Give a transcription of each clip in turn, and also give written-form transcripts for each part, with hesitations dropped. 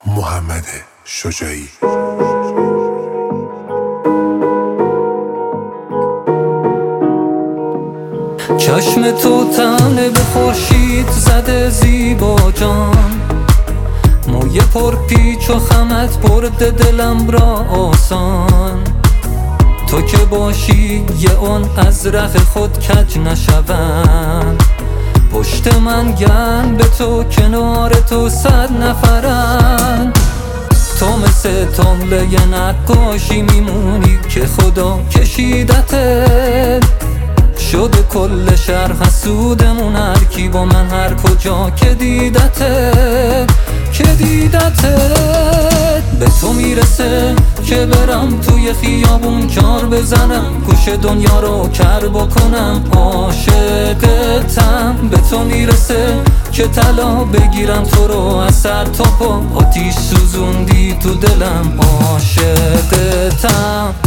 محمد شجاعی. چشم تو طعنه به خورشید زده زیبا جان، موی پر پیچ و خمت برده دلم را آسان. تو که باشی یه اون از ره خود کج نشوم، پشت من گن به تو کنار تو 100 نفرن. تو مثل طمله نقاشی میمونی که خدا کشیدته، شده کل شهر حسودمون هر کی با من هر کجا که دیدته. به تو میرسه که برم توی خیابون کار بزنم، گوش دنیا رو کر بکنم، عاشقتم. به تو میرسه که طلا بگیرم تو رو از سر تا پا، آتیش سوزوندی تو دلم، عاشقتم.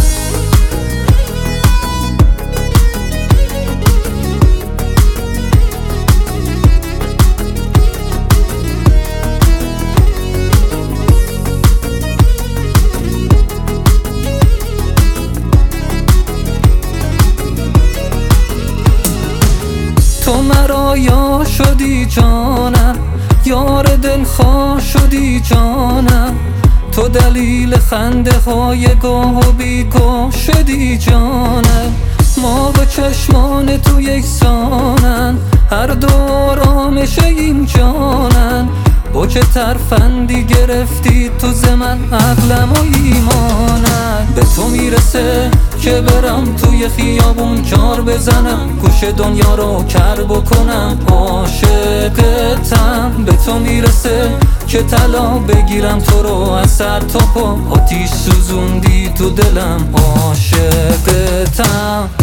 تو مرا یار شدی جانم، یار دلخواه شدی جانم، تو دلیل خنده های گاه و بیگاه شدی جانم. ما و چشمان تو یکسانن، هر دو آرامش این جانن، با چه ترفندی گرفتی تو ز من عقلم و ایمانم. به تو میرسه که برم توی خیابون کار بزنم، گوش دنیا رو کر بکنم، عاشقتم. به تو میرسه که طلا بگیرم تو رو از سر تا پا، آتیش سوزوندی تو دلم، عاشقتم.